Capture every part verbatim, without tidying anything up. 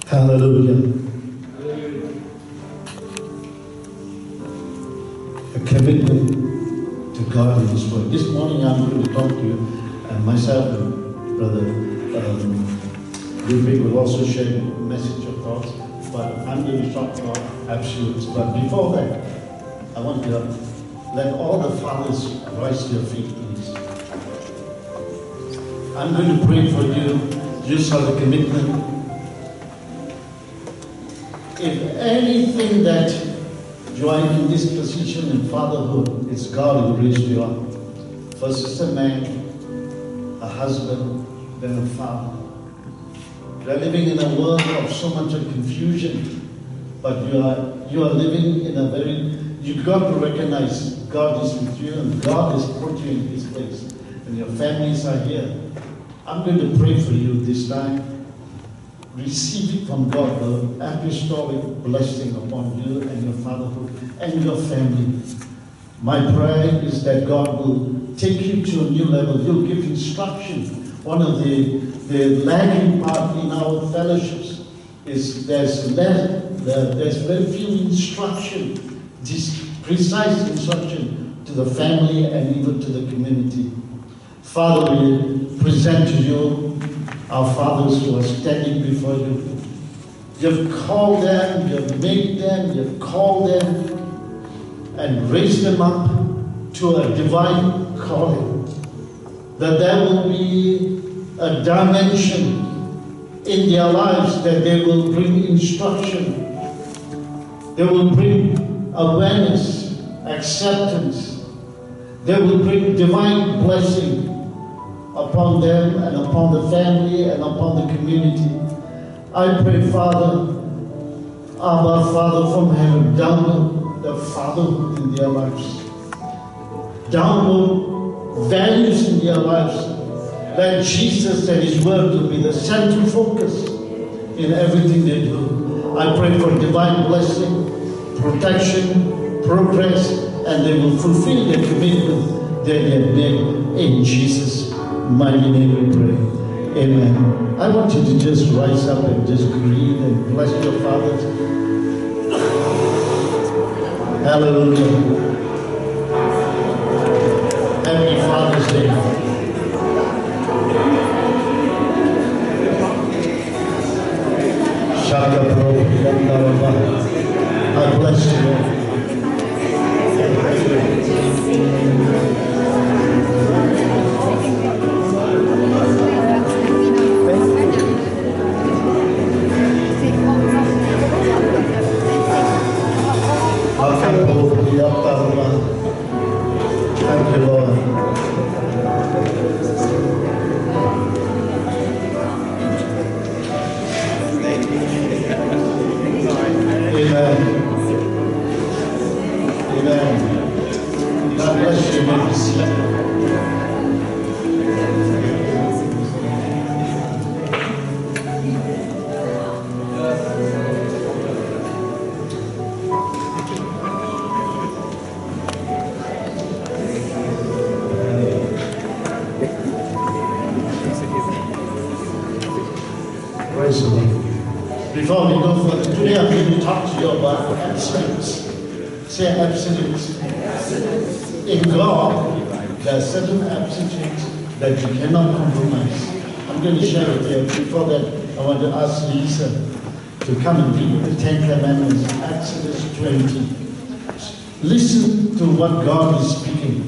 Hallelujah. A commitment to God in His Word. This morning I'm going to talk to you, and myself and Brother um, Ludwig will also share a message of thoughts, but I'm going to talk about absolutes. But before that, I want to let all the fathers rise to your feet, please. I'm going to pray for you, just as a commitment. If anything that you are in this position in fatherhood, it's God who raised you up. First it's a man, a husband, then a father. You are living in a world of so much of confusion, but you are you are living in a very, you've got to recognize God is with you and God has put you in this place. And your families are here. I'm going to pray for you this time. Receive it from God, the apostolic blessing upon you and your fatherhood and your family. My prayer is that God will take you to a new level. He'll give instruction. One of the, the lagging part in our fellowships is there's less, there's very few instruction, this precise instruction to the family and even to the community. Father, we present to you our fathers who are standing before you. You've called them, you've made them, you've called them and raised them up to a divine calling. That there will be a dimension in their lives that they will bring instruction. They will bring awareness, acceptance. They will bring divine blessing upon them and upon the family and upon the community. I pray, Father, our Father from heaven, download the fatherhood in their lives. Download values in their lives. Let Jesus and His Word will be the central focus in everything they do. I pray for divine blessing, protection, progress, and they will fulfill their commitment that they have made in Jesus' mighty name we pray. Amen. I want you to just rise up and just greet and bless your fathers. Hallelujah. Happy Father's Day. Shaka Prabhu. I bless you. Thank you, Lord. Amen. Amen. God bless you, may be seated. Before we go further, today I'm going to talk to you about absolutes. Say absolutes. In God, there are certain absolutes that you cannot compromise. I'm going to share with you. Before that, I want to ask Lisa to come and read the Ten Commandments, Exodus twenty. Listen to what God is speaking.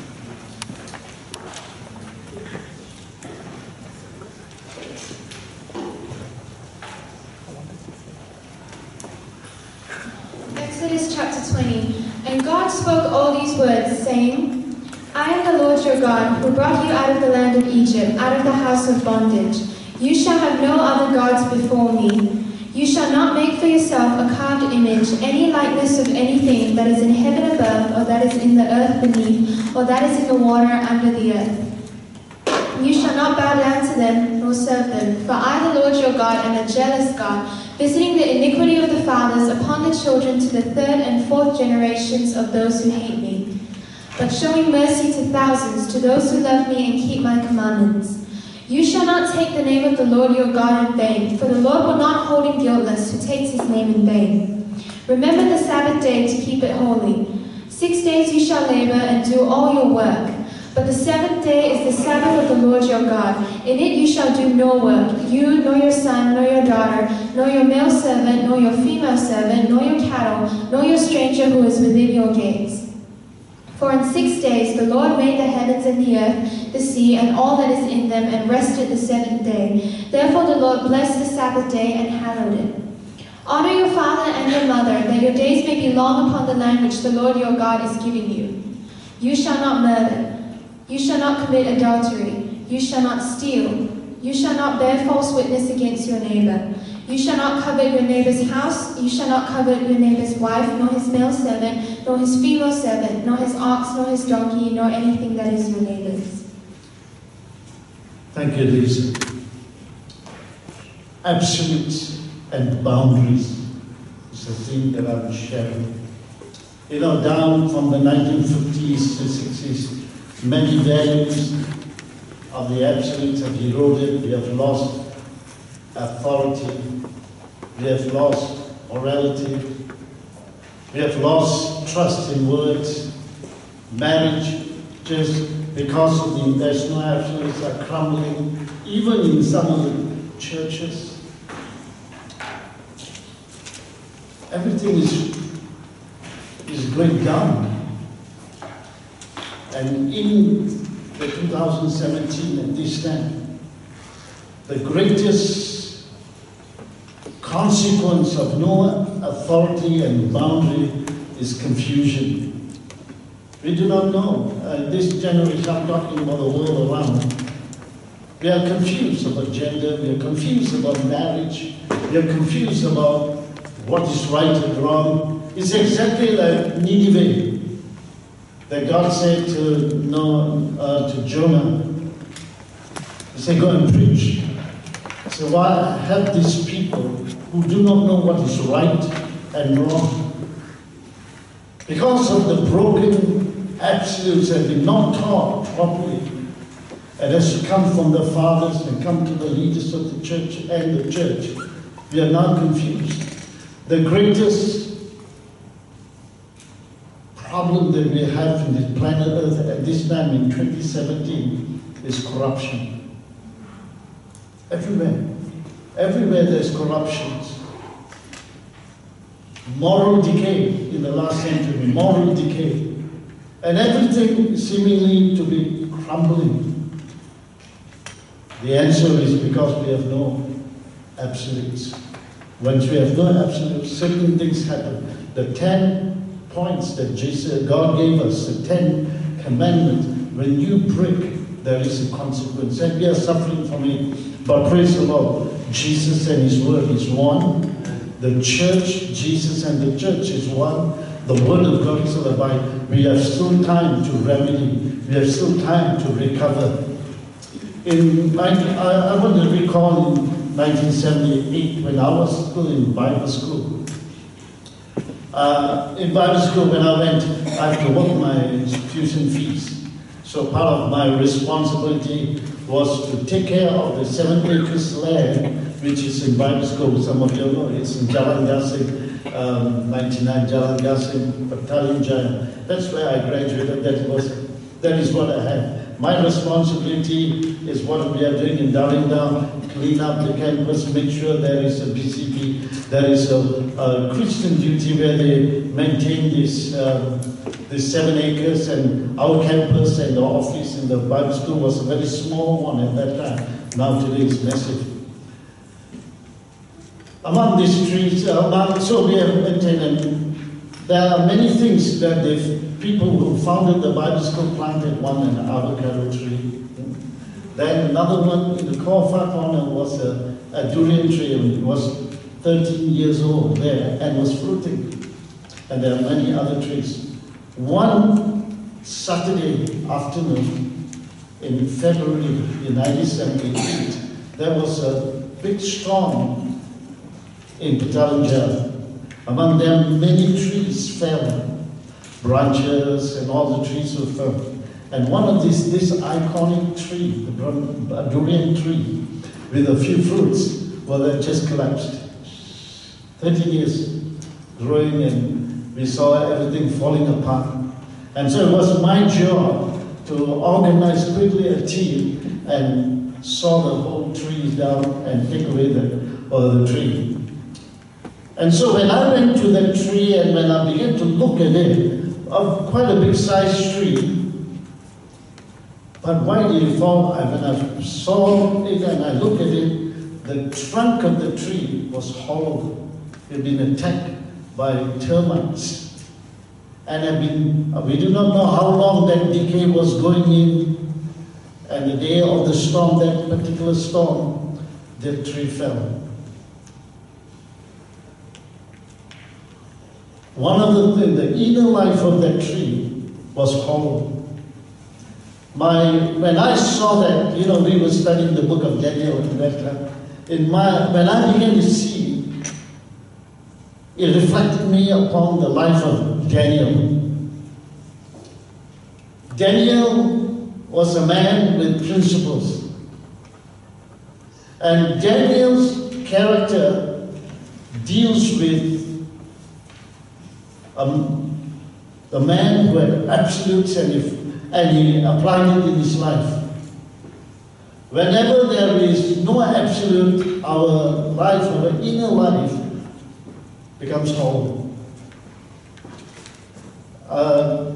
Exodus chapter twenty. And God spoke all these words, saying, I am the Lord your God, who brought you out of the land of Egypt, out of the house of bondage. You shall have no other gods before me. You shall not make for yourself a carved image, any likeness of anything that is in heaven above, or that is in the earth beneath, or that is in the water under the earth. You shall not bow down to them, nor serve them. For I, the Lord your God, am a jealous God, visiting the iniquity of the fathers upon the children to the third and fourth generations of those who hate me, but showing mercy to thousands, to those who love me and keep my commandments. You shall not take the name of the Lord your God in vain, for the Lord will not hold him guiltless who takes his name in vain. Remember the Sabbath day to keep it holy. Six days you shall labor and do all your work. But the seventh day is the Sabbath of the Lord your God. In it you shall do no work, you, nor your son, nor your daughter, nor your male servant, nor your female servant, nor your cattle, nor your stranger who is within your gates. For in six days the Lord made the heavens and the earth, the sea, and all that is in them, and rested the seventh day. Therefore the Lord blessed the Sabbath day and hallowed it. Honor your father and your mother, that your days may be long upon the land which the Lord your God is giving you. You shall not murder. You shall not commit adultery. You shall not steal. You shall not bear false witness against your neighbor. You shall not covet your neighbor's house. You shall not covet your neighbor's wife, nor his male servant, nor his female servant, nor his ox, nor his donkey, nor anything that is your neighbor's. Thank you, Lisa. Absolutes and boundaries is the thing that I'm sharing. You know, down from the nineteen fifties to sixties, many values of the absolutes have eroded. We have lost authority. We have lost morality. We have lost trust in words. Marriage, just because of the there's no absolutes, are crumbling, even in some of the churches. Everything is, is going down. And in the two thousand seventeen, at this time, the greatest consequence of no authority and boundary is confusion. We do not know. Uh, this generation, I'm talking about the world around. We are confused about gender. We are confused about marriage. We are confused about what is right and wrong. It's exactly like Nineveh, that God said to, no, uh, to Jonah. He said, go and preach. So why have these people who do not know what is right and wrong? Because of the broken absolutes have been not taught properly. And has to come from the fathers and come to the leaders of the church and the church. We are now confused. The greatest problem that we have in this planet Earth at this time in twenty seventeen is corruption. Everywhere. Everywhere there's corruption. Moral decay in the last century, moral decay. And everything seemingly to be crumbling. The answer is because we have no absolutes. Once we have no absolutes, certain things happen. The ten points that Jesus, God gave us, the ten commandments, when you break, there is a consequence. And we are suffering from it. But praise the Lord, Jesus and His Word is one. The church, Jesus and the church is one. The Word of God is alive. We have still time to remedy. We have still time to recover. In, I, I want to recall in nineteen seventy-eight, when I was still in Bible school. Uh, in Bible school, when I went, I had to work my tuition fees. So part of my responsibility was to take care of the seven acres land, which is in Bible school. Some of you know it's in Jalan Gasing, um, ninety-nine Jalan Gasing, Battalion Jaya. That's where I graduated. That was, that is what I had. My responsibility is what we are doing in Darlington, clean up the campus, make sure there is a B C P, there is a, a Christian duty where they maintain this, uh, this seven acres, and our campus and the office in the Bible school was a very small one at that time. Now today it's massive. Among these trees, uh, among, so we have maintained, and there are many things that the people who founded the Bible school planted. One an avocado tree. Then another one in the far corner was a, a durian tree. It was thirteen years old there and was fruiting. And there are many other trees. One Saturday afternoon in February in nineteen seventy-eight, there was a big storm in Petalinjaya. Among them, many trees fell. Branches and all the trees were fell. And one of these, this iconic tree, the bron- a durian tree, with a few fruits, well, that just collapsed. thirty years growing, and we saw everything falling apart. And so it was my job to organize quickly a team and saw the whole tree down and take away the, uh, the tree. And so when I went to that tree and when I began to look at it, of quite a big sized tree, but why did it fall? When I saw it and I looked at it, the trunk of the tree was hollow. It had been attacked by termites. And had been, we do not know how long that decay was going in. And the day of the storm, that particular storm, the tree fell. One of the things, the inner life of that tree was hollow. My, when I saw that, you know, we were studying the book of Daniel in that time. In my, when I began to see, it reflected me upon the life of Daniel. Daniel was a man with principles. And Daniel's character deals with um, a man who had absolutes, and, if, and he applied it in his life. Whenever there is no absolute, our life, our inner life, becomes hollow. Uh,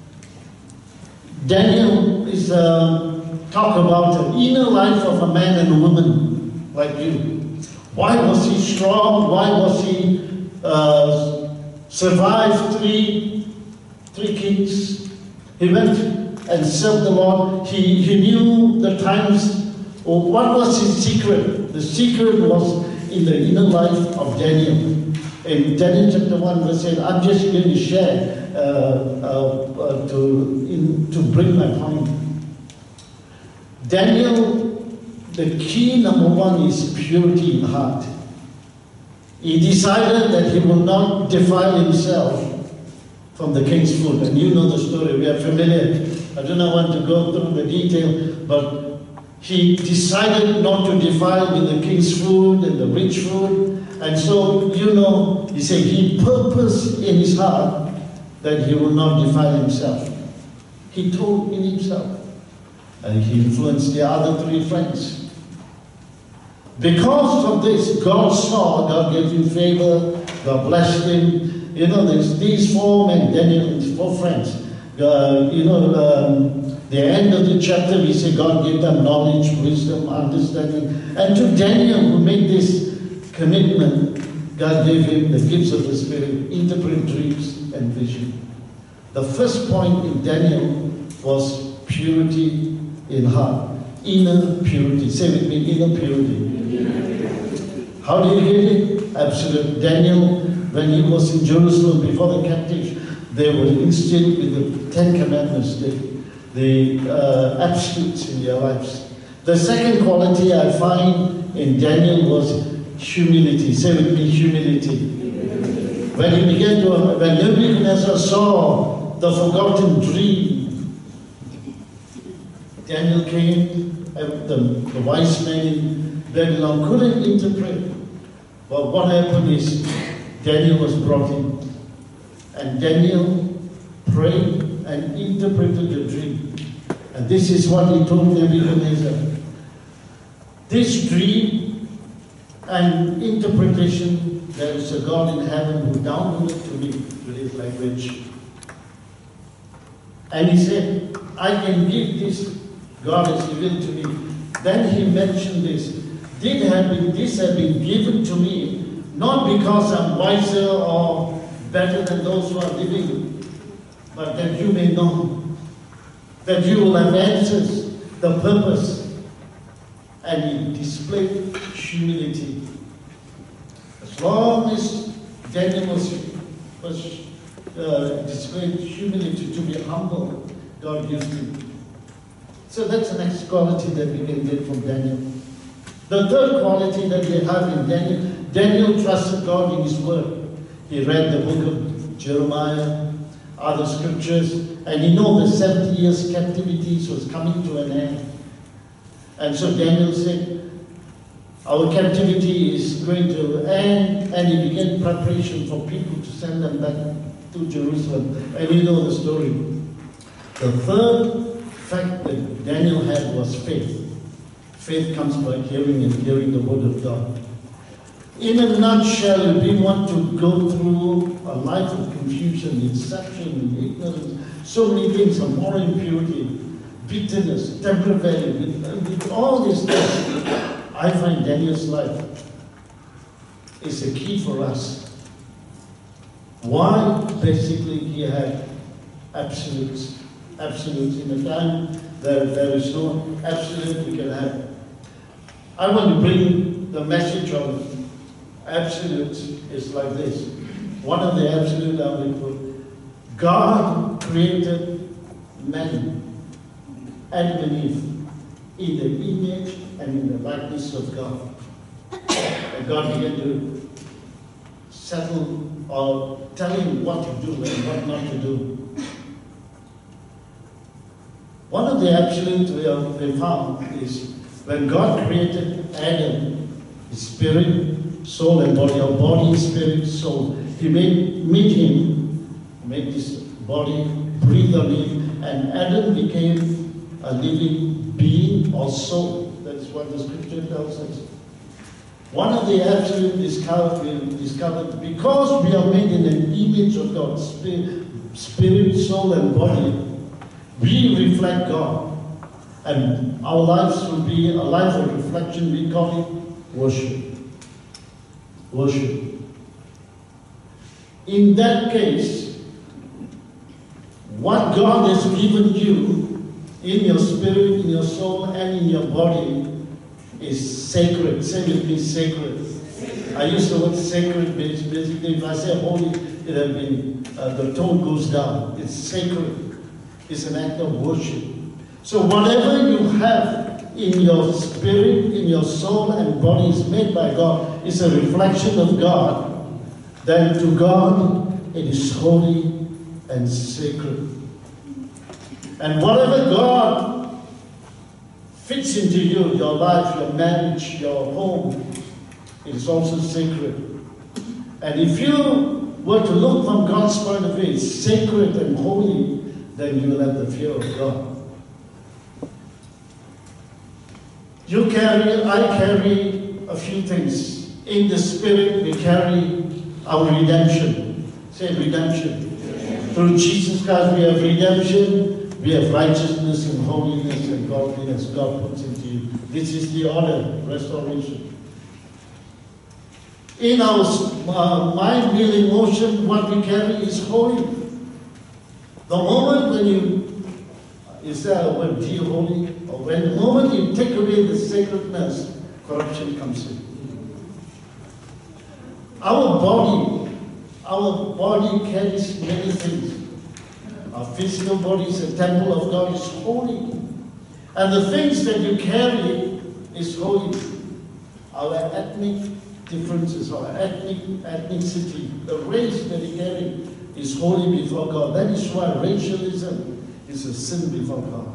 Daniel is uh, talk about an inner life of a man and a woman like you. Why was he strong? Why was he uh, survived three three kings? He went and served the Lord. He he knew the times. What was his secret? The secret was in the inner life of Daniel. In Daniel chapter one, verse eight, I'm just going to share uh, uh, uh, to, in, to bring my point. Daniel, the key number one is purity in heart. He decided that he will not defile himself from the king's food. And you know the story, we are familiar. I do not want to go through the detail, but he decided not to defile with the king's food and the rich food. And so, you know, he said he purposed in his heart that he will not defile himself. He told in himself. And he influenced the other three friends. Because of this, God saw, God gave him favor, God blessed him. You know, there's these four men, Daniel, four friends. Uh, you know, um, the end of the chapter, we say God gave them knowledge, wisdom, understanding. And to Daniel, who made this commitment, God gave him the gifts of the Spirit, interpret dreams and vision. The first point in Daniel was purity in heart, inner purity. Say with me, inner purity. How did he get it? Absolute. Daniel, when he was in Jerusalem before the captive, they were instilled with the Ten Commandments, the, the uh, absolutes in their lives. The second quality I find in Daniel was humility. Say with me, humility. When he began to, when Nebuchadnezzar saw the forgotten dream, Daniel came, and the, the wise men in Babylon couldn't interpret. But what happened is, Daniel was brought in. And Daniel prayed and interpreted the dream. And this is what he told Nebuchadnezzar. This dream and interpretation, there is a God in heaven who downloaded to me with his language. And he said, I can give this, God has given to me. Then he mentioned this. Did have been, this have been given to me, not because I'm wiser or better than those who are living, but that you may know, that you will have answers, the purpose. And he displayed humility. As long as Daniel was, was uh, displayed humility, to be humble, God used him. So that's the next quality that we can get from Daniel. The third quality that we have in Daniel, Daniel trusted God in his word. He read the book of Jeremiah, other scriptures, And you know the seventy years captivity was coming to an end. And so Daniel said, our captivity is going to end, and he began preparation for people to send them back to Jerusalem. And you know the story. The third fact that Daniel had was faith. Faith comes by hearing and hearing the word of God. In a nutshell, if we want to go through a life of confusion, deception, ignorance, so many things of moral impurity, bitterness, temporary, with, with all these things, I find Daniel's life is a key for us. Why? Basically, he had absolutes. Absolutes. In a time there, there is no absolute we can have. I want to bring the message of absolutes is like this. One of the absolute I will put, God created man and Adam and Eve in the image and in the likeness of God. And God began to settle or tell him what to do and what not to do. One of the absolutes we have we found is when God created Adam, his spirit, soul and body, or body, spirit, soul, he made, made him, made this body, breathe on him, and Adam became a living being or soul. That's what the scripture tells us. One of the absolute discovered, we discovered, because we are made in an image of God, spirit, spirit, soul, and body, we reflect God. And our lives will be a life of reflection. We call it worship. Worship. In that case, what God has given you in your spirit, in your soul, and in your body is sacred. Say with me, sacred. Sacred. I use the word sacred basically. If I say holy, it has been, uh, the tone goes down. It's sacred. It's an act of worship. So whatever you have in your spirit, in your soul and body is made by God, is a reflection of God. Then to God, it is holy and sacred. And whatever God fits into you, your life, your marriage, your home, it is also sacred. And if you were to look from God's point of view, it's sacred and holy, then you will have the fear of God. You carry, I carry a few things. In the spirit, we carry our redemption. Say redemption. Yes. Through Jesus Christ, we have redemption. We have righteousness and holiness and godliness God puts into you. This is the order, restoration. In our uh, mind, will, emotion, what we carry is holy. The moment when you, is there a word, dear holy? Or when the moment you take away the sacredness, corruption comes in. Our body, our body carries many things. Our physical body is a temple of God, is holy. And the things that you carry is holy. Our ethnic differences, our ethnic ethnicity, the race that you carry is holy before God. That is why racialism is a sin before God.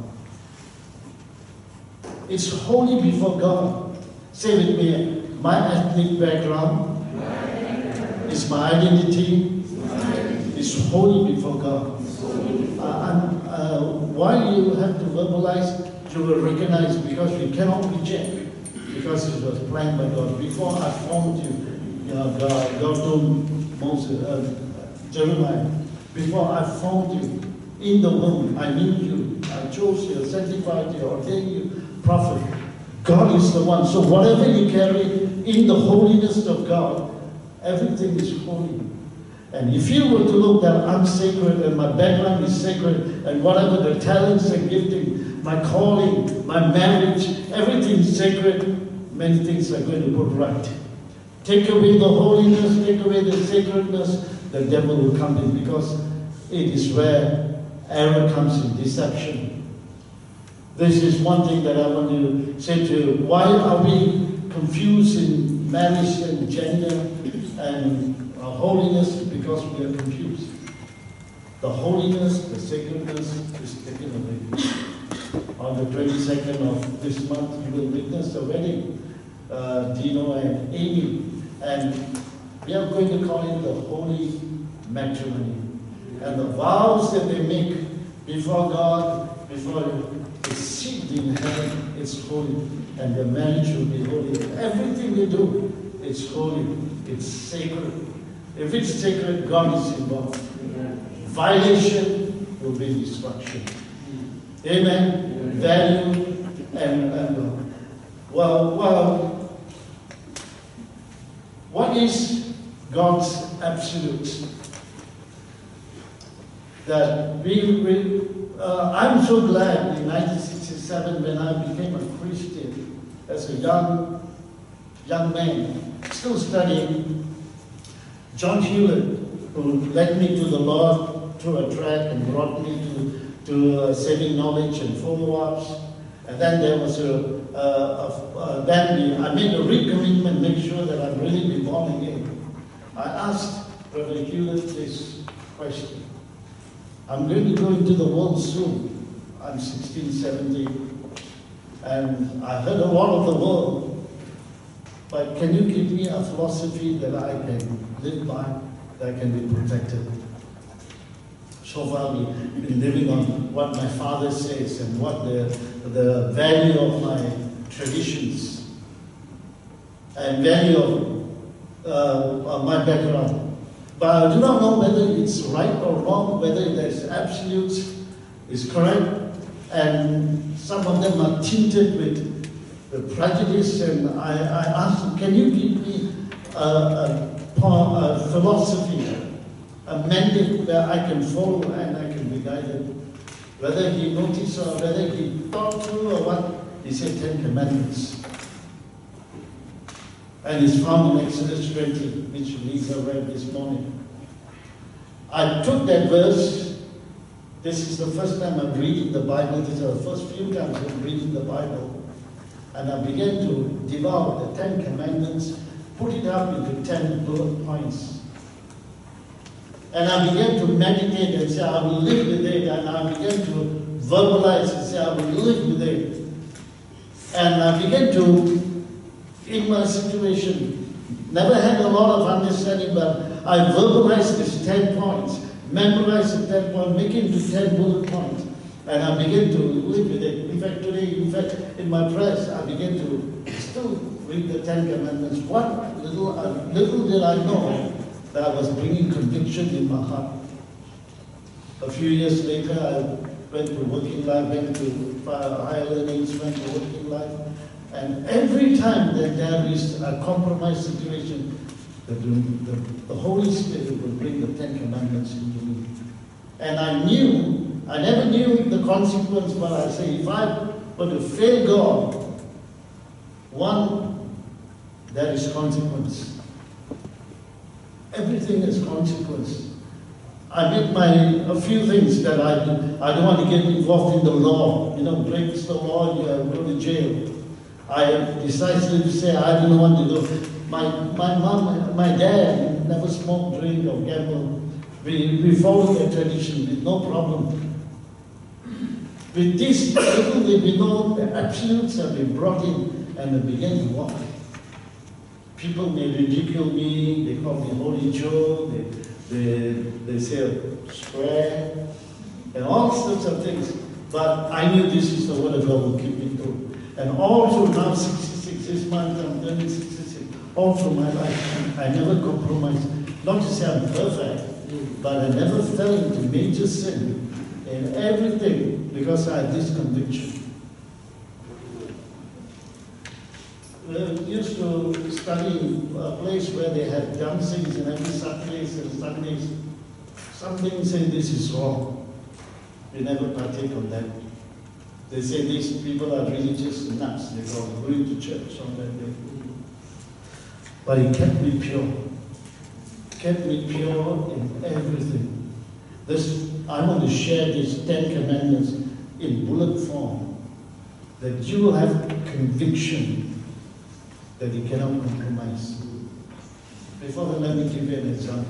It's holy before God. Say with me, my ethnic background is my identity, is holy before God. Uh, and uh, why you have to verbalize, you will recognize, because we cannot reject, because it was planned by God. Before I formed you, you know, God, God told Moses, uh, Jeremiah, before I formed you in the womb, I knew you, I chose you, sanctified you, ordained you, prophet. God is the one. So whatever you carry in the holiness of God, everything is holy. And if you were to look that I'm sacred and my background is sacred and whatever the talents and gifting, my calling, my marriage, everything is sacred, many things are going to put right. Take away the holiness, take away the sacredness, the devil will come in, because it is where error comes in, deception. This is one thing that I want to say to you. Why are we confused in marriage and gender and uh, holiness? Because we are confused. the holiness, the sacredness is taken away. On the twenty-second of this month, you will witness the wedding, uh, Dino and Amy. And we are going to call it the holy matrimony. And the vows that they make before God, before the seat in heaven, it's holy. And the marriage will be holy. Everything we do, it's holy. It's sacred. If it's sacred, God is involved. Violation will be destruction. Amen. Value and, and well, well, what is God's absolute? That we, we uh, I'm so glad in nineteen sixty-seven when I became a Christian as a young young man, still studying. John Hewlett, who led me to the Lord through a track and brought me to, to uh, saving knowledge and follow-ups. And then there was a, uh, a, a then I made a recommitment, make sure that I'm really be born again. I asked Brother Hewlett this question. I'm going to go into the world soon. I'm sixteen, seventeen. And I heard a lot of the world. But can you give me a philosophy that I can live by, that can be protected? So far we've been living on what my father says and what the, the value of my traditions and value of, uh, of my background. But I do not know whether it's right or wrong, whether there's absolutes is correct, and some of them are tinted with the prejudice, and I, I asked him, can you give me a, a, a philosophy, a mandate that I can follow and I can be guided? Whether he noticed or whether he thought through or what, he said Ten Commandments. And it's found in Exodus twenty, which Lisa read this morning. I took that verse. This is the first time I'm reading the Bible. These are the first few times I'm reading the Bible. And I began to devour the Ten Commandments, put it up into ten bullet points. And I began to meditate and say, I will live with it. And I began to verbalize and say, I will live with it. And I began to, in my situation, never had a lot of understanding, but I verbalized these ten points, memorized the ten points, make it into ten bullet points. And I began to live with it. In fact, today, in fact, in my prayers, I began to still read the Ten Commandments. What little, uh, little did I know that I was bringing conviction in my heart. A few years later, I went to working life, went to higher learnings, went to working life. And every time that there is a compromised situation, the, the, the Holy Spirit will bring the Ten Commandments into me. And I knew, I never knew the consequence, but I say, if I were to fail God, one, there is consequence. Everything is consequence. I made my, a few things that I do. I don't want to get involved in the law. You know, breaks the law, you go to jail. I decided to say I didn't want to go. My, my mom, my dad never smoked, drink, or gamble. We, we followed that tradition with no problem. With this, little did we know the absolutes have been brought in and they began to walk. People may ridicule me, they call me Holy Joe, they, they, they say square, and all sorts of things. But I knew this is the word of God will keep me through. And all through now sixty-six, this month I'm turning sixty-six, all through my life, I never compromised. Not to say I'm perfect, but I never fell into major sin in everything because I had this conviction. We used to study a place where they had dancings and every Saturdays and Sundays. Something say this is wrong. We never partake of that. They say these people are religious nuts. They go going to church on that day. But it kept me pure. Kept me pure in everything. This, I want to share these Ten Commandments in bullet form, that you will have conviction that you cannot compromise. Before that, let me give you an example.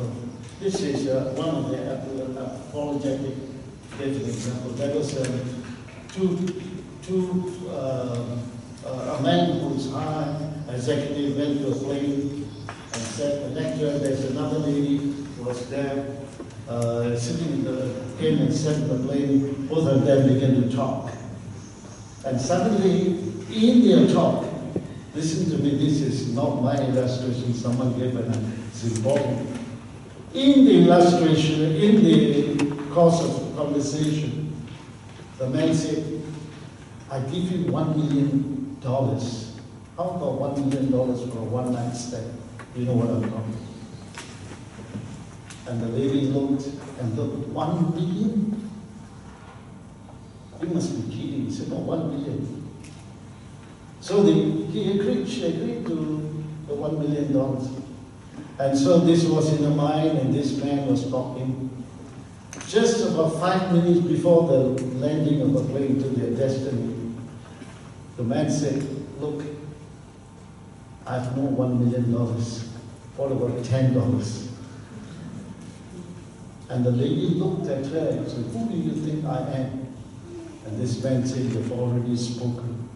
This is uh, one of the uh, apologetic, give an example. There was uh, two, two uh, uh, a man who's high executive went to a plane and said, the lecturer, there's another lady who was there, uh, sitting in the, came and sat in the plane, both of them began to talk. And suddenly, in their talk, listen to me, this is not my illustration, someone gave it, it's important. In the illustration, in the course of conversation, the man said, I give you one million dollars. How about one million dollars for a one night stay? You know what I'm talking about. And the lady looked and looked, one million? You must be kidding. He said, no, one million. So they, he agreed, she agreed to the one million dollars. And so this was in her mind, and this man was talking. Just about five minutes before the landing of the plane to their destiny, the man said, look, I have no one million dollars. What about ten dollars? And the lady looked at her and said, who do you think I am? And this man said, you've already spoken.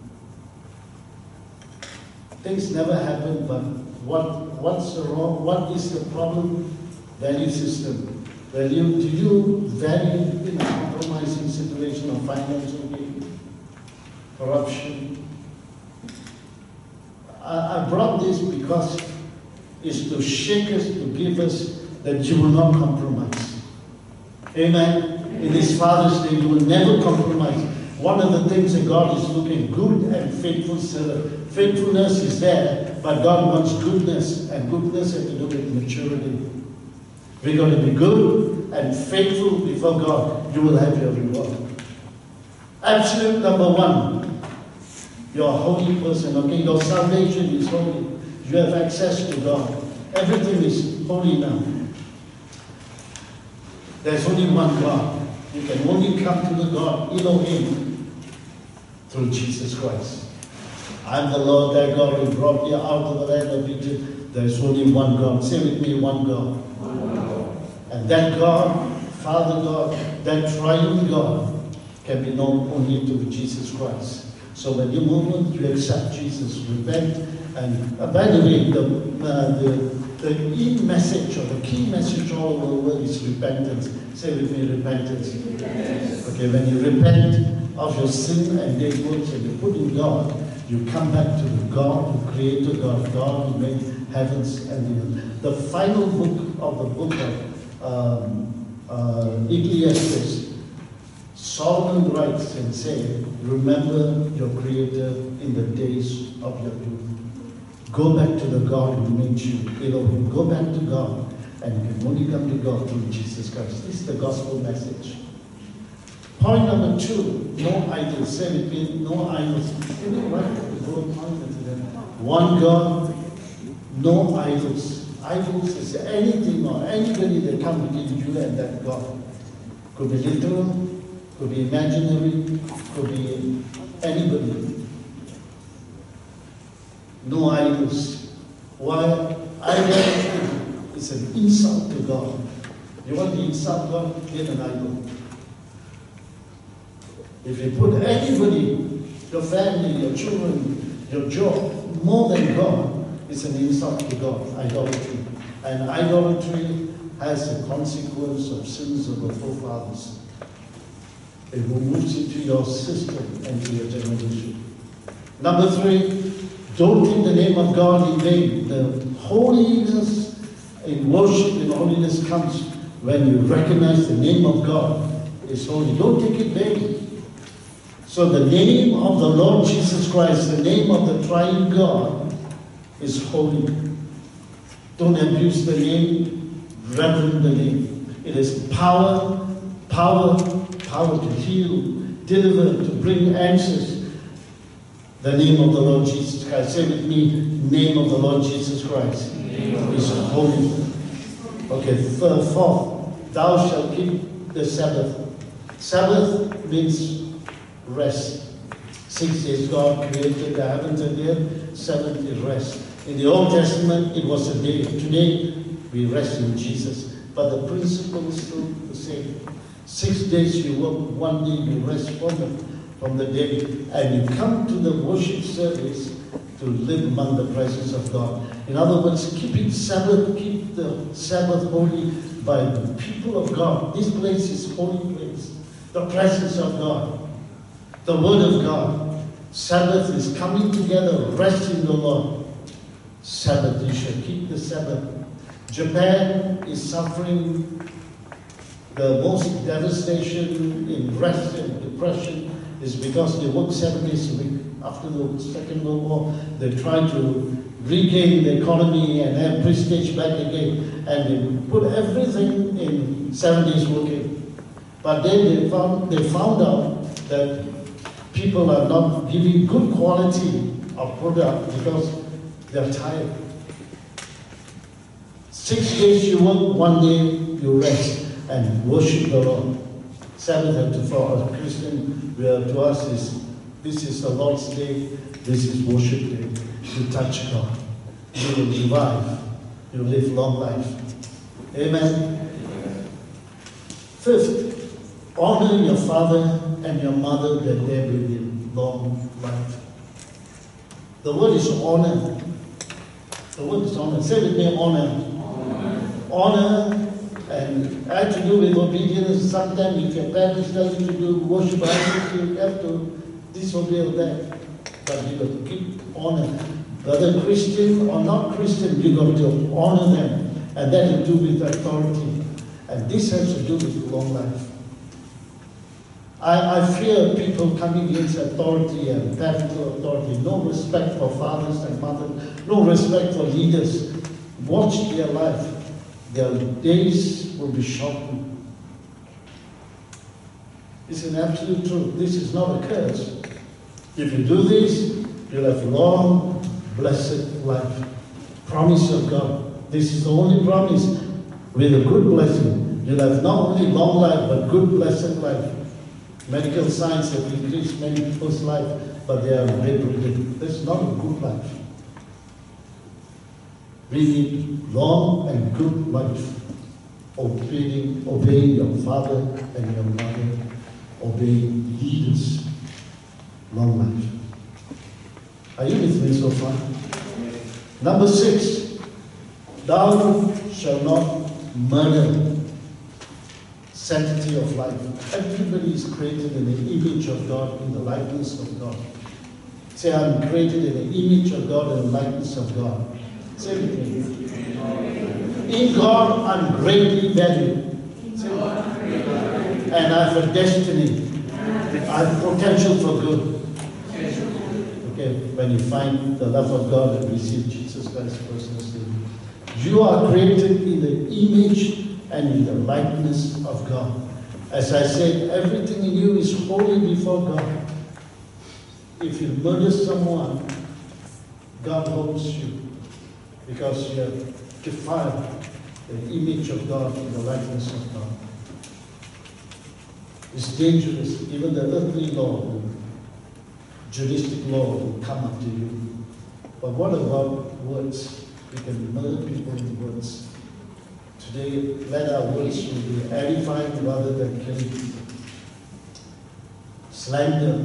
Things never happen, but what, what's the wrong, what is the problem? Value system. Value, do you value in a compromising situation of financial gain, corruption? I, I brought this because it's to shake us, to give us that you will not compromise. Amen. In this Father's Day, you will never compromise. One of the things that God is looking, good and faithful servant. Faithfulness is there, but God wants goodness, and goodness has to do with maturity. We're going to be good and faithful before God. You will have your reward. Absolute number one, you're a holy person. Okay, your salvation is holy. You have access to God. Everything is holy now. There's only one God. You can only come to the God, Elohim, through Jesus Christ. I'm the Lord thy God who brought you out of the land of Egypt. There's only one God. Say with me, one God. One God. And that God, Father God, that triune God, can be known only through Jesus Christ. So when you moment you accept Jesus, repent, and uh, by the way, the uh, the the key message or the key message all over the world is repentance. Say with me, repentance. Yes. Okay, when you repent of your sin and dead works and you put in God, you come back to the God who created God, God who made heavens and the earth. The final book of the book of um, uh, Ecclesiastes, Solomon writes and says, remember your Creator in the days of your youth. Go back to the God who made you, Elohim. Go back to God, and you can only come to God through Jesus Christ. This is the gospel message. Point number two, no idols. Say with me, no idols. Can you write the whole point to them? One God, no idols. Idols is anything or anybody that comes between you and that God. Could be literal, could be imaginary, could be anybody. No idols. Why? Idolatry is an insult to God. You want to insult God? Get an idol. If you put anybody, your family, your children, your job, more than God, it's an insult to God. Idolatry. And idolatry has a consequence of sins of the forefathers. It moves into your system and to your generation. Number three, don't take the name of God in vain. The holiness in worship and holiness comes when you recognize the name of God is holy. Don't take it vain. So the name of the Lord Jesus Christ, the name of the triune God, is holy. Don't abuse the name, reverend the name. It is power, power, power to heal, deliver, to bring answers. The name of the Lord Jesus Christ. Say with me, name of the Lord Jesus Christ is holy. Okay, fourth, thou shalt keep the Sabbath. Sabbath means rest. Six days God created the heavens and the earth. Seventh is rest. In the Old Testament, it was a day. Today, we rest in Jesus. but the principle is still the same. Six days you work, one day you rest from the, from the day, and you come to the worship service to live among the presence of God. In other words, keeping Sabbath, keep the Sabbath holy by the people of God. This place is holy place. The presence of God. The Word of God. Sabbath is coming together, rest in the Lord. Sabbath, you shall keep the Sabbath. Japan is suffering the most devastation in rest and depression is because they work seven days a week. After the Second World War, they tried to regain the economy and have prestige back again, and they put everything in seven days working. But then they found they found out that people are not giving good quality of product because they're tired. Six days you work, one day you rest and worship the Lord. Sabbath for a Christian, where to us is this is the Lord's day, this is worship day. You touch God. You will revive. You will live long life. Amen. Fifth, honor your father and your mother that there will be long life. The word is honor. The word is honor. Say with me, honor. Honor. Honor. And had to do with obedience. Sometimes if your parents tell you to do worship, you have to disobey that. But you got to keep honor. Whether Christian or not Christian, you got to honor them. And that has to do with authority. And this has to do with long life. I, I fear people coming against authority and parental authority. No respect for fathers and mothers. No respect for leaders. Watch their life. Their days will be shortened. It's an absolute truth. This is not a curse. If you do this, you'll have long, blessed life. Promise of God. This is the only promise with a good blessing. You'll have not only long life, but good, blessed life. Medical science have increased many people's life, but they are bedridden. That's not a good life. We need long and good life. Obeying, obeying your father and your mother. Obeying leaders. Long life. Are you with me so far? Number six. Thou shalt not murder. Sanctity of life. Everybody is created in the image of God, in the likeness of God. Say, I'm created in the image of God and the likeness of God. Say it with me. In God, I'm greatly valued. And I have a destiny. I have potential for good. Okay, when you find the love of God and receive Jesus Christ personal Savior. You are created in the image and in the likeness of God. As I said, everything in you is holy before God. If you murder someone, God holds you. Because you have defiled the image of God and the likeness of God. It's dangerous. Even the earthly law, the juristic law will come up to you. But what about words? We can murder people with words. Today, let our words be edifying rather than killing people. Slander.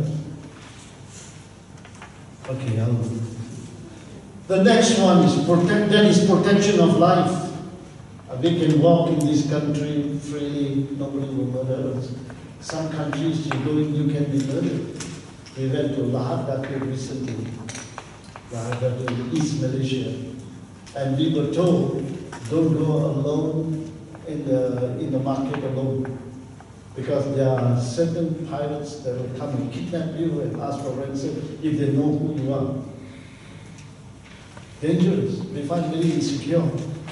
Okay, I'll go. The next one is protect, that is protection of life. We can walk in this country freely, nobody will murder us. Some countries you go in, you can be murdered. We went to Lahad Datu recently, Lahad Datu, East Malaysia, and we were told, don't go alone in the, in the market alone, because there are certain pirates that will come and kidnap you and ask for ransom if they know who you are. Dangerous. We find very insecure.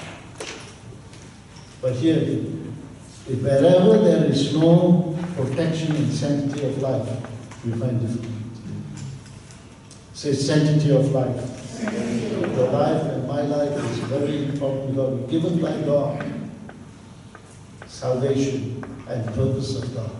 But here, if wherever there is no protection and sanctity of life, we find difficult. Say sanctity of life. Your life and my life is very important because we're given by God salvation and purpose of God.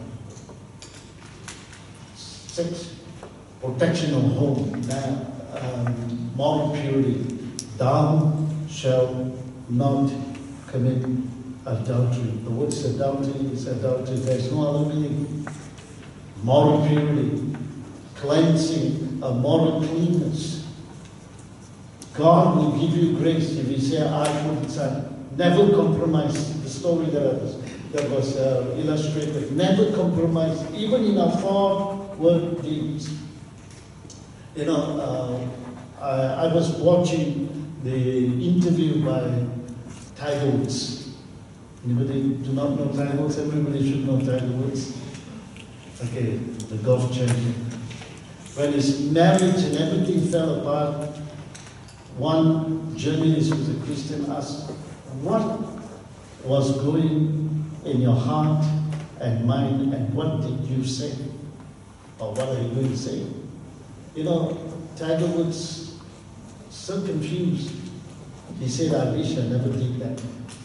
Six, protection of home, now, um, moral purity. Thou shalt not commit adultery. The word is adultery is adultery. There's no other meaning. Moral purity, cleansing, a moral cleanness. God will give you grace if you say, I put aside. Never compromise. The story that was, that was uh, illustrated. Never compromise, even in our forward deeds. You know, uh, I, I was watching the interview by Tiger Woods. Anybody do not know Tiger Woods? Everybody should know Tiger Woods. Okay, the golf champion. When his marriage and everything fell apart, one journalist who's a Christian asked, what was going in your heart and mind, and what did you say? Or what are you going to say? You know, Tiger Woods, so confused. He said, I wish I never did that.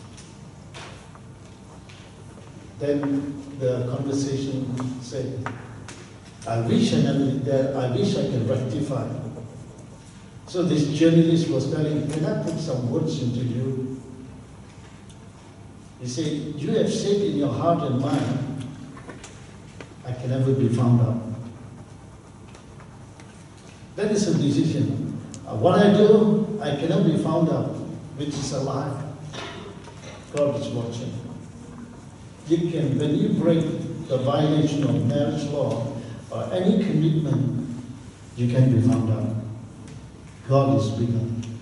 Then the conversation said, I wish I never did that, I wish I could rectify. So this journalist was telling, can I put some words into you? He said, you have said in your heart and mind, I can never be found out. That is a decision. Uh, what I do, I cannot be found out, which is a lie. God is watching. You can, when you break the violation of marriage law or any commitment, you can be found out. God is bigger.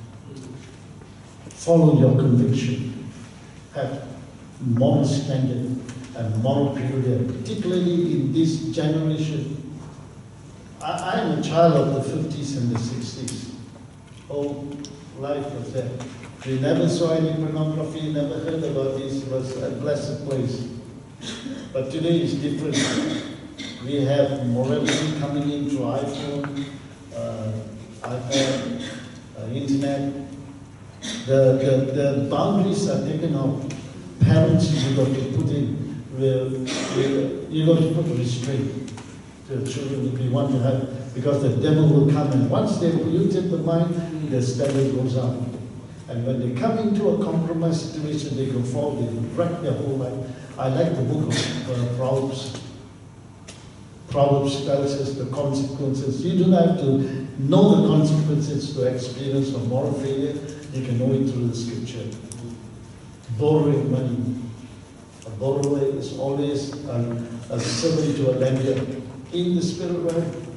Follow your conviction. Have moral standard and moral purity, particularly in this generation. I, I am a child of the fifties and the sixties. Oh, life was there. We never saw any pornography, never heard about this. It was a blessed place. But today is different. We have morality coming in through iPhone, uh, iPad, uh, internet. The, the, the boundaries are taken off. Parents, you got to put in, you got to put restraint to the children if you want to have, because the devil will come, and once they've polluted the mind, the standard goes up. And when they come into a compromised situation, they go forward, they wreck their whole life. I like the book of uh, Proverbs. Proverbs tells us the consequences. You don't have to know the consequences to experience a moral failure. You can know it through the scripture. Borrowing money. A borrower is always a, a servant to a lender. In the spirit realm,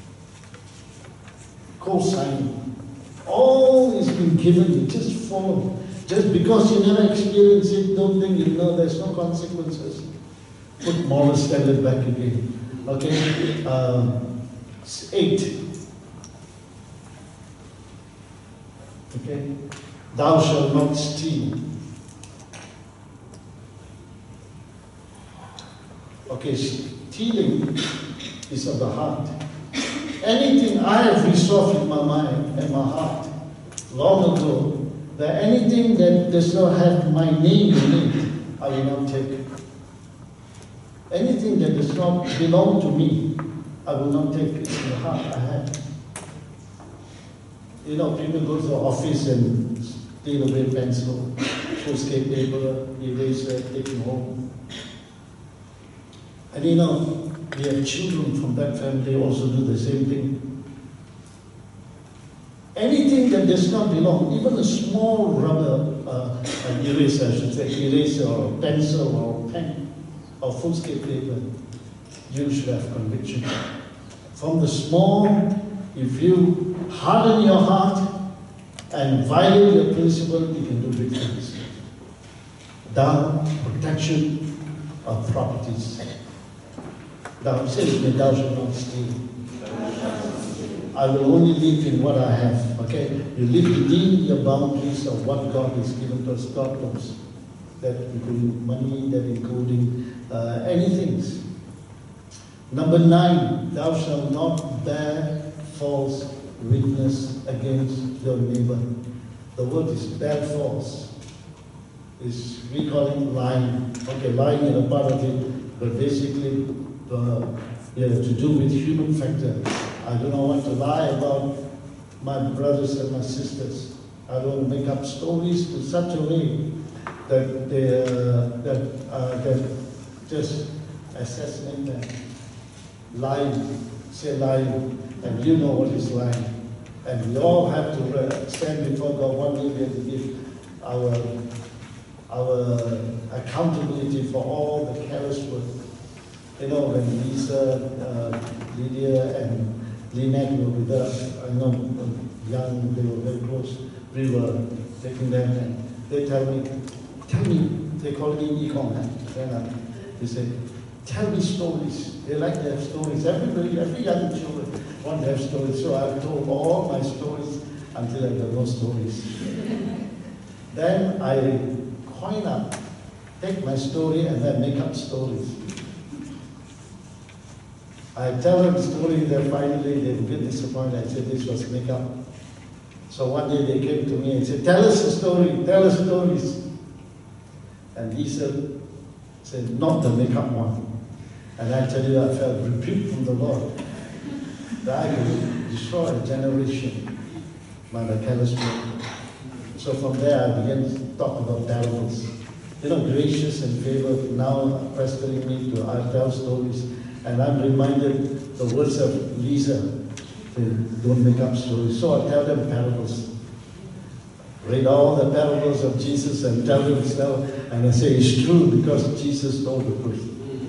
co-signing. All is been given you, just follow. Just because you never experience it, don't think you know there's no consequences. Put moral standard back again. Okay? Um, eight. Okay? Thou shalt not steal. Okay, stealing is of the heart. Anything I have resolved in my mind and my heart long ago, that anything that does not have my name in it, I will not take. Anything that does not belong to me, I will not take. It's in the heart I have. You know, people go to the office and steal away pencil, foolscap paper, eraser, take it home. And you know, we have children from that family also do the same thing. Anything that does not belong, even a small rubber uh, an eraser, I should say, eraser or a pencil or a pen or foolscap paper, you should have conviction. From the small, if you harden your heart and violate your principle, you can do big things. Thou, protection of properties. Thou says, thou shalt not steal. I will only live in what I have. Okay? You live within your boundaries of what God has given to us. God knows. That including money, that including uh, anything. Number nine, thou shalt not bear false witness against your neighbor. The word is bear false. Is we call it lying. Okay, lying is a part of it, but basically uh, yeah, to do with human factor. I do not want to lie about my brothers and my sisters. I don't make up stories to such a way that they, uh, that, uh, that just assassinate them, lying, say lying, and you know what is lying. And we all have to stand before God one day. We have to give our, our accountability for all the careless work. You know, when Lisa, uh, Lydia, and Lynette were with us, I know young, they were very close, we were taking them, and they tell me, tell me, they call me Econ, and they say, tell me stories. They like to have stories. Everybody, every young children want to have stories. So I've told all my stories until I got no stories. Then I coin up, take my story and then make up stories. I tell them the story, then finally they get disappointed. I said this was make up. So one day they came to me and said, tell us a story, tell us stories. And Lisa said, not the make up one. And I tell you, I felt rebuke from the Lord that I could destroy a generation by the careless work. So from there I began to talk about parables. You know, gracious and favored, now pestering me to I tell stories. And I'm reminded the words of Lisa, don't make up stories. So I tell them parables. Read all the parables of Jesus and tell them so. And I say it's true because Jesus told the truth.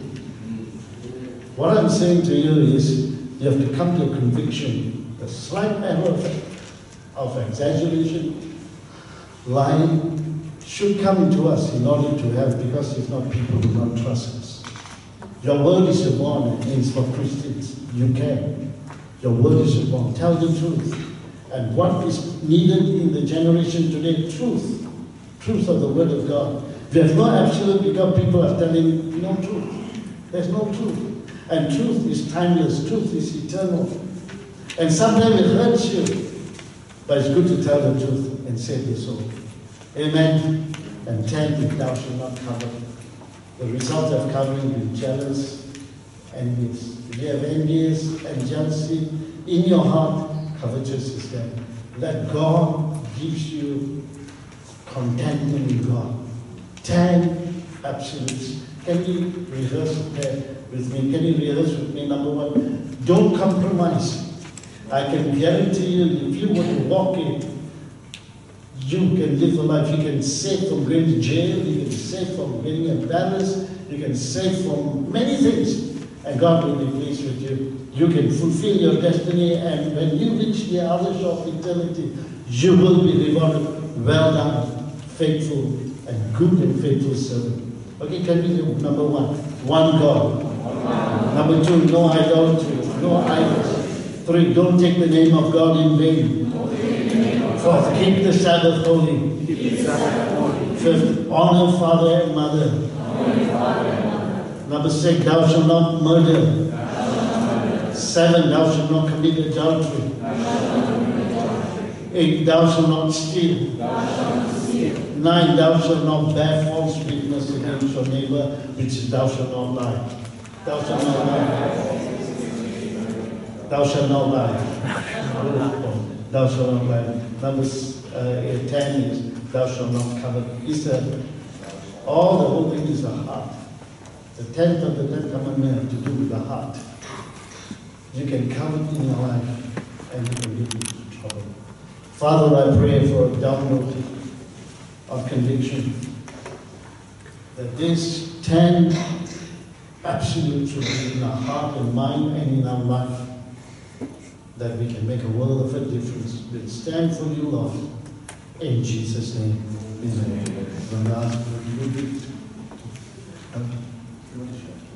What I'm saying to you is, you have to come to a conviction. The slight error of, of exaggeration, lying, should come into us in order to help, because if not, people will not trust us. Your word is your bond, it means for Christians. You can. Your word is your bond. Tell the truth. And what is needed in the generation today? Truth. Truth of the word of God. We have no absolute because people are telling no truth. There's no truth. And truth is timeless, truth is eternal. And sometimes it hurts you, but it's good to tell the truth and save your soul. Amen. And ten, if thou shalt not cover. The result of covering is jealous, envious. If you have envious and jealousy in your heart, covetous is there. Let God gives you contentment in God. Ten absolutes. Can you rehearse there with me? Can you rehearse with me? Number one, don't compromise. I can guarantee you, if you were to walk in, you can live a life. You can save from going to jail. You can save from getting embarrassed. You can save from many things. And God will be pleased with you. You can fulfill your destiny. And when you reach the other shore of eternity, you will be rewarded. Well done, faithful and good and faithful servant. Okay, can we do number one? One God. One. Number two, no idolatry, no idols. Three, don't take the name of God in vain. Fourth, keep the Sabbath holy. Keep the Sabbath holy. Fifth, honor father and mother. Honor father and mother. Number six, thou shalt not murder. Thou shalt not murder. Seven, thou shalt not commit adultery. Thou shalt not commit adultery. Eight, thou shalt not steal. Thou shalt not steal. Nine, thou shalt not bear false witness against your neighbor, which is thou shalt not lie. Thou shalt not lie. Thou shalt not lie. Thou shalt not lie. Number uh, ten is thou shalt not covet. Is that all the whole thing is the heart. The tenth of the Ten Commandments have to do with the heart. You can covet in your life and you can get into trouble. Father, I pray for a download of conviction that this ten absolutes should be in our heart and mind and in our life, that we can make a world of a difference. We'll stand for you, Lord, in Jesus' name. Amen. One last,